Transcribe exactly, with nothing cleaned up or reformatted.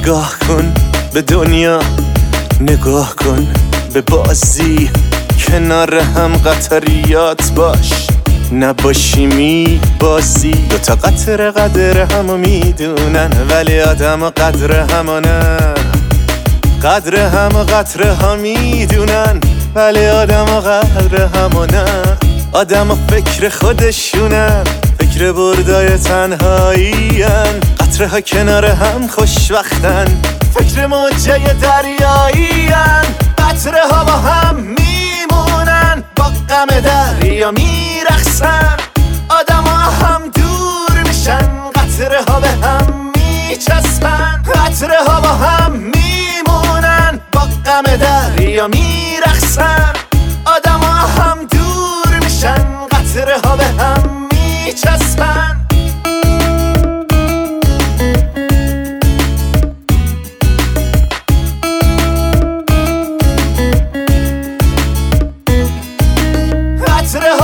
نگاه کن به دنیا، نگاه کن به بازی، کنار هم قطریات باش، نباشی می بازی. دوتا قطر قدر همو میدونن ولی آدم قدر همانه، قدر هم قطر ها میدونن ولی آدم قدر همانه. آدم فکر خودشونن، فکر بردای تنهایین، قطره ها کنار هم خوشوقتن، فکر موجه دریایین. قطره ها با هم میمونن، با غم دریا میرقصن، آدم ها هم دور میشن، قطره ها به هم میچسبن. قطره ها با هم میمونن، با غم دریا میرقصن، آدم ها هم دور میشن، قطره ها به هم میچسبن. قطره